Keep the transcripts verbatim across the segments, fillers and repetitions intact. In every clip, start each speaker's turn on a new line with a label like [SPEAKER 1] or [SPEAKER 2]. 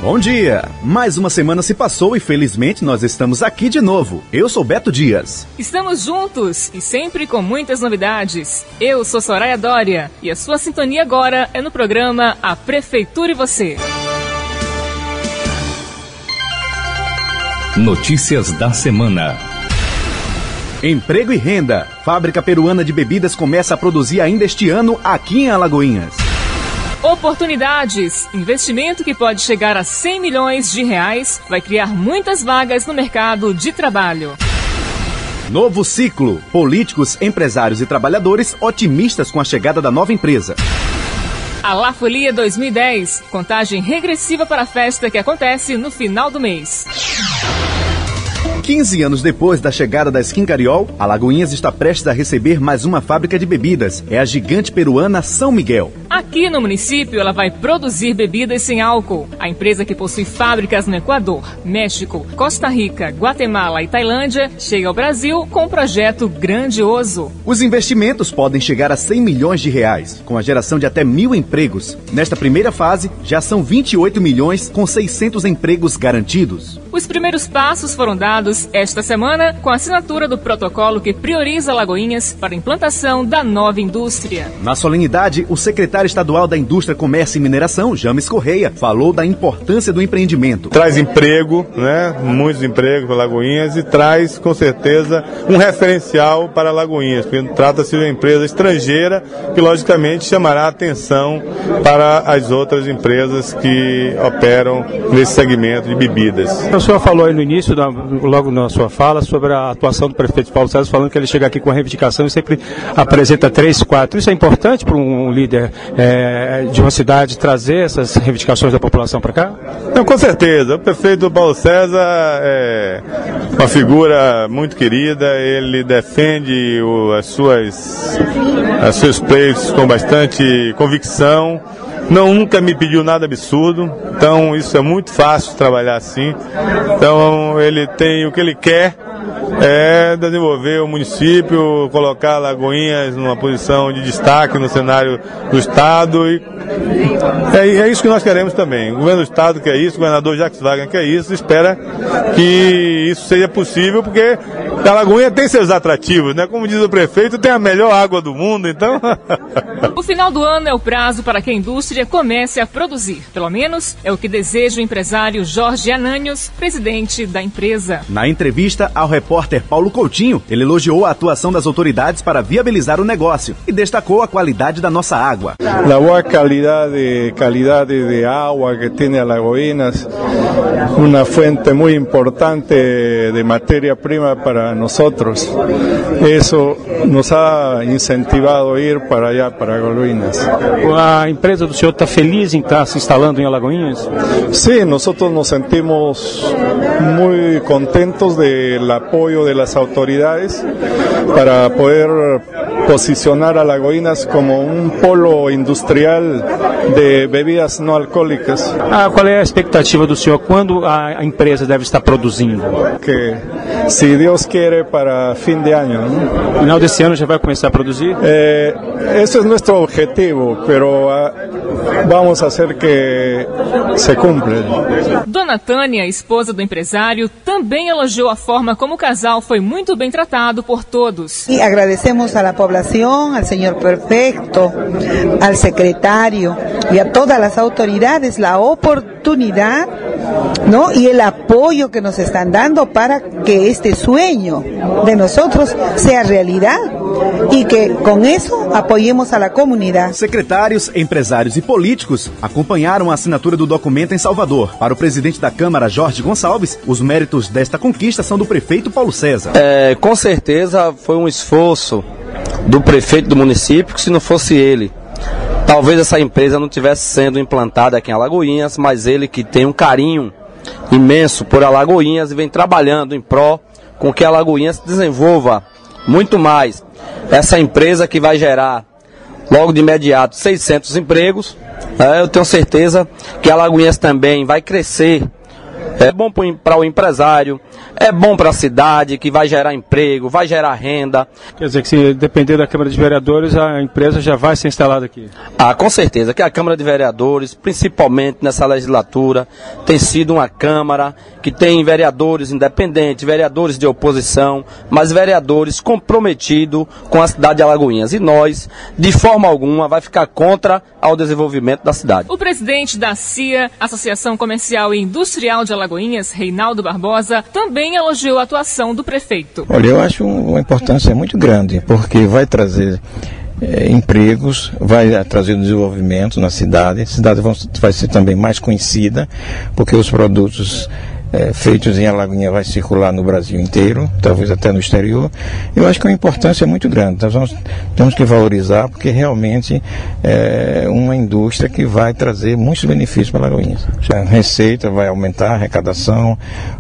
[SPEAKER 1] Bom dia! Mais uma semana se passou e felizmente nós estamos aqui de novo. Eu sou Beto Dias.
[SPEAKER 2] Estamos juntos e sempre com muitas novidades. Eu sou Soraya Dória e a sua sintonia agora é no programa A Prefeitura e Você.
[SPEAKER 3] Notícias da semana.
[SPEAKER 1] Emprego e renda. Fábrica peruana de bebidas começa a produzir ainda este ano aqui em Alagoinhas.
[SPEAKER 2] Oportunidades. Investimento que pode chegar a cem milhões de reais vai criar muitas vagas no mercado de trabalho.
[SPEAKER 1] Novo ciclo. Políticos, empresários e trabalhadores otimistas com a chegada da nova empresa.
[SPEAKER 2] A La Folia dois mil e dez. Contagem regressiva para a festa que acontece no final do mês.
[SPEAKER 1] quinze anos depois da chegada da Skin Cariol, Alagoinhas está prestes a receber mais uma fábrica de bebidas. É a gigante peruana São Miguel.
[SPEAKER 2] Aqui no município, ela vai produzir bebidas sem álcool. A empresa, que possui fábricas no Equador, México, Costa Rica, Guatemala e Tailândia, chega ao Brasil com um projeto grandioso.
[SPEAKER 1] Os investimentos podem chegar a cem milhões de reais, com a geração de até mil empregos. Nesta primeira fase, já são vinte e oito milhões, com seiscentos empregos garantidos.
[SPEAKER 2] Os primeiros passos foram dados esta semana com a assinatura do protocolo que prioriza Alagoinhas para a implantação da nova indústria.
[SPEAKER 1] Na solenidade, o secretário estadual da Indústria, Comércio e Mineração, James Correia, falou da importância do empreendimento.
[SPEAKER 4] Traz emprego, né? Muitos empregos para Alagoinhas e traz, com certeza, um referencial para Alagoinhas, porque trata-se de uma empresa estrangeira que, logicamente, chamará a atenção para as outras empresas que operam nesse segmento de bebidas.
[SPEAKER 5] O senhor falou aí no início, logo na sua fala, sobre a atuação do prefeito Paulo César, falando que ele chega aqui com a reivindicação e sempre apresenta três, quatro. Isso é importante para um líder é, de uma cidade trazer essas reivindicações da população para cá?
[SPEAKER 4] Não, com certeza. O prefeito Paulo César é uma figura muito querida, ele defende o, as suas, as seus pleitos com bastante convicção. Não, nunca me pediu nada absurdo, então isso é muito fácil trabalhar assim. Então ele tem o que ele quer, é desenvolver o município, colocar Alagoinhas numa posição de destaque no cenário do Estado e é, é isso que nós queremos também. O governo do Estado quer isso, o governador Jacques Wagner quer isso, espera que isso seja possível, porque Alagoinha tem seus atrativos, né? Como diz o prefeito, tem a melhor água do mundo, então...
[SPEAKER 2] O final do ano é o prazo para que a indústria comece a produzir. Pelo menos é o que deseja o empresário Jorge Ananios, presidente da empresa.
[SPEAKER 1] Na entrevista ao repórter Paulo Coutinho, ele elogiou a atuação das autoridades para viabilizar o negócio e destacou a qualidade da nossa água.
[SPEAKER 6] A boa qualidade, qualidade de água que tem Alagoinhas, uma fonte muito importante de matéria-prima para nós. Isso nos ha incentivado a ir para allá, para Alagoinhas.
[SPEAKER 5] A empresa do senhor está feliz em estar se instalando em Alagoinhas?
[SPEAKER 6] Sí, nosotros nos sentimos muy contentos del apoyo de las autoridades para poder posicionar a Alagoinhas como un polo industrial de bebidas no alcoólicas.
[SPEAKER 5] Ah, qual é a expectativa do senhor? Quando a empresa deve estar produzindo?
[SPEAKER 6] Que, se Deus quiere, para fim de ano.
[SPEAKER 5] No final desse ano já vai começar a produzir?
[SPEAKER 6] Eh, esse é nosso objetivo, pero ah, vamos fazer que se cumpra.
[SPEAKER 2] Dona Tânia, esposa do empresário, também elogiou a forma como o casal foi muito bem tratado por todos.
[SPEAKER 7] E agradecemos à população, ao senhor prefeito, ao secretário e a todas as autoridades a oportunidade, ¿no? Y el apoyo que nos están dando para que este sueño de nosotros sea realidad y que con eso apoyemos a la comunidad.
[SPEAKER 1] Secretários, empresários e políticos acompanharam a assinatura do documento em Salvador. Para o presidente da Câmara, Jorge Gonçalves, os méritos desta conquista são do prefeito Paulo César.
[SPEAKER 8] É, com certeza foi um esforço do prefeito do município, que se não fosse ele, talvez essa empresa não tivesse sendo implantada aqui em Alagoinhas, mas ele que tem um carinho imenso por Alagoinhas e vem trabalhando em pró com que Alagoinhas se desenvolva muito mais. Essa empresa que vai gerar logo de imediato seiscentos empregos, é, eu tenho certeza que Alagoinhas também vai crescer É bom para o empresário, é bom para a cidade, que vai gerar emprego, vai gerar renda.
[SPEAKER 5] Quer dizer que se depender da Câmara de Vereadores, a empresa já vai ser instalada aqui?
[SPEAKER 8] Ah, com certeza, que a Câmara de Vereadores, principalmente nessa legislatura, tem sido uma Câmara que tem vereadores independentes, vereadores de oposição, mas vereadores comprometidos com a cidade de Alagoinhas. E nós, de forma alguma, vai ficar contra ao desenvolvimento da cidade.
[SPEAKER 2] O presidente da C I A, Associação Comercial e Industrial de Alagoinhas, Reinaldo Barbosa, também elogiou a atuação do prefeito.
[SPEAKER 9] Olha, eu acho uma importância muito grande, porque vai trazer é, empregos, vai trazer desenvolvimento na cidade, a cidade vai ser também mais conhecida, porque os produtos É, feitos em Alagoinha vai circular no Brasil inteiro, talvez até no exterior. Eu acho que a importância é muito grande. Nós vamos, temos que valorizar, porque realmente é uma indústria que vai trazer muitos benefícios para Alagoinhas. A receita vai aumentar, a arrecadação,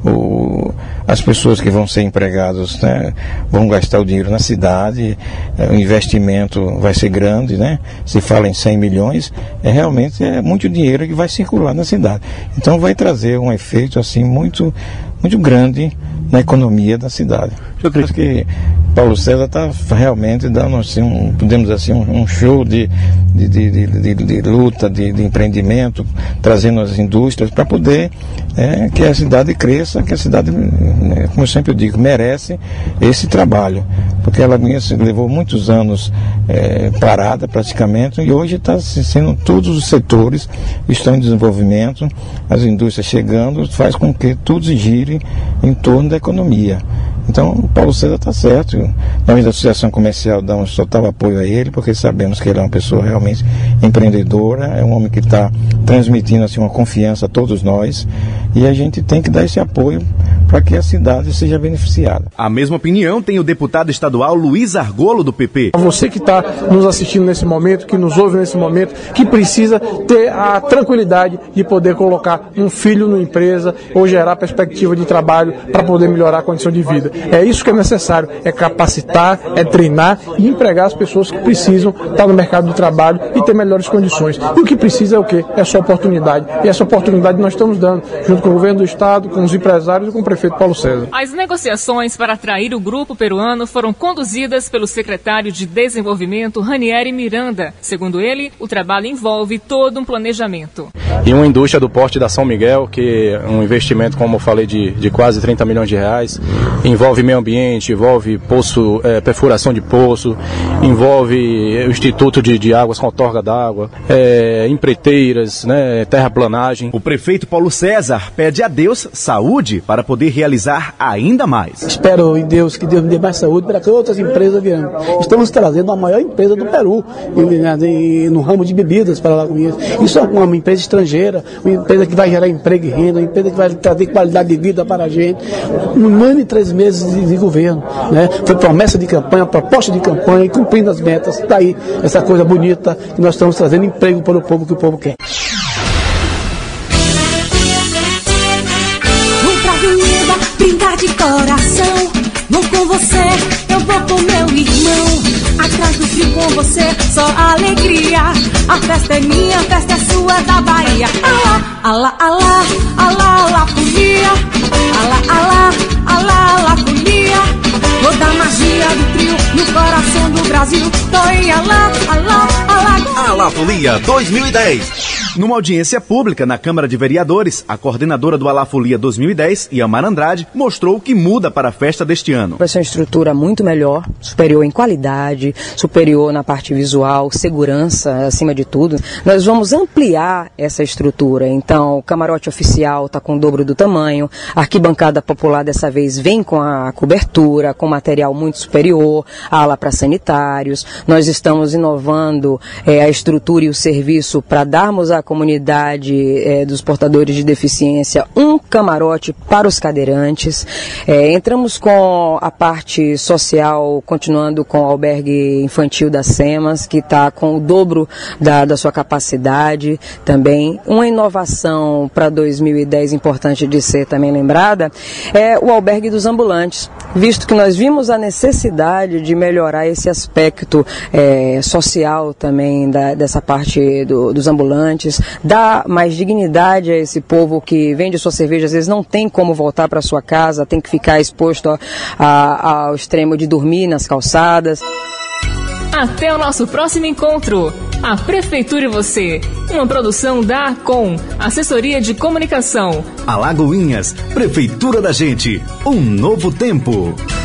[SPEAKER 9] o, as pessoas que vão ser empregadas, né, vão gastar o dinheiro na cidade, é, o investimento vai ser grande, né? Se fala em cem milhões, é realmente é muito dinheiro que vai circular na cidade. Então vai trazer um efeito assim muito muito, muito grande na economia da cidade. Eu acho que Paulo César está realmente dando assim, um, podemos dizer assim, um, um show de, de, de, de, de luta, de, de empreendimento, trazendo as indústrias para poder é, que a cidade cresça, que a cidade, como eu sempre digo, merece esse trabalho, porque ela levou muitos anos é, parada praticamente, e hoje está sendo, todos os setores estão em desenvolvimento, as indústrias chegando, faz com que tudo gire em torno da economia. Então, o Paulo César está certo. Nós da Associação Comercial damos total apoio a ele, porque sabemos que ele é uma pessoa realmente empreendedora, é um homem que está transmitindo assim, uma confiança a todos nós, e a gente tem que dar esse apoio para que a cidade seja beneficiada.
[SPEAKER 1] A mesma opinião tem o deputado estadual Luiz Argolo, do P P.
[SPEAKER 10] Você que está nos assistindo nesse momento, que nos ouve nesse momento, que precisa ter a tranquilidade de poder colocar um filho numa empresa ou gerar perspectiva de trabalho para poder melhorar a condição de vida. É isso que é necessário, é capacitar, é treinar e empregar as pessoas que precisam estar no mercado do trabalho e ter melhores condições. E o que precisa é o quê? É só oportunidade. E essa oportunidade nós estamos dando, junto com o governo do estado, com os empresários e com o prefeito Paulo César.
[SPEAKER 2] As negociações para atrair o grupo peruano foram conduzidas pelo secretário de Desenvolvimento, Ranieri Miranda. Segundo ele, o trabalho envolve todo um planejamento.
[SPEAKER 5] E uma indústria do porte da São Miguel, que é um investimento, como eu falei, de, de quase trinta milhões de reais, envolve meio ambiente, envolve poço, é, perfuração de poço, envolve o Instituto de, de Águas com outorga d'água, é, empreiteiras, né, terraplanagem.
[SPEAKER 1] O prefeito Paulo César pede a Deus saúde para poder realizar ainda mais.
[SPEAKER 11] Espero em Deus que Deus me dê mais saúde para que outras empresas venham. Estamos trazendo a maior empresa do Peru no ramo de bebidas para Alagoinhas. Isso é uma empresa estrangeira, uma empresa que vai gerar emprego e renda, uma empresa que vai trazer qualidade de vida para a gente. Um ano e três meses de, de governo, né? Foi promessa de campanha, proposta de campanha e cumprindo as metas. Está aí essa coisa bonita que nós estamos trazendo emprego para o povo que o povo quer.
[SPEAKER 12] Brincar de coração, vou com você, eu vou com meu irmão. Atrás do frio com você, só alegria. A festa é minha, a festa é sua, da Bahia. Alá, alá, alá, alá, alá, folia. Alá, alá, alá, alá, folia. Toda a magia do trio no coração do Brasil. Toi, alá, alá, alá.
[SPEAKER 1] Alá Folia dois mil e dez. Numa audiência pública na Câmara de Vereadores, a coordenadora do Alá Folia dois mil e dez, Iamar Andrade, mostrou o que muda para a festa deste ano.
[SPEAKER 13] Vai ser uma estrutura muito melhor, superior em qualidade, superior na parte visual, segurança, acima de tudo. Nós vamos ampliar essa estrutura. Então, o camarote oficial está com o dobro do tamanho, a arquibancada popular dessa vez vem com a cobertura, com material muito superior, ala para sanitários. Nós estamos inovando é, a estrutura e o serviço para darmos à comunidade é, dos portadores de deficiência um camarote para os cadeirantes. É, entramos com a parte social, continuando com o albergue infantil da SEMAS, que está com o dobro da, da sua capacidade também. Uma inovação para dois mil e dez importante de ser também lembrada é o albergue dos ambulantes, visto que nós vimos a necessidade de melhorar esse aspecto é, social também da, dessa parte do, dos ambulantes. cidades, dá mais dignidade a esse povo que vende sua cerveja, às vezes não tem como voltar para sua casa, tem que ficar exposto a, a, ao extremo de dormir nas calçadas.
[SPEAKER 2] Até o nosso próximo encontro. A Prefeitura e Você, uma produção da ACOM, Assessoria de Comunicação.
[SPEAKER 1] Alagoinhas, Prefeitura da Gente, um novo tempo.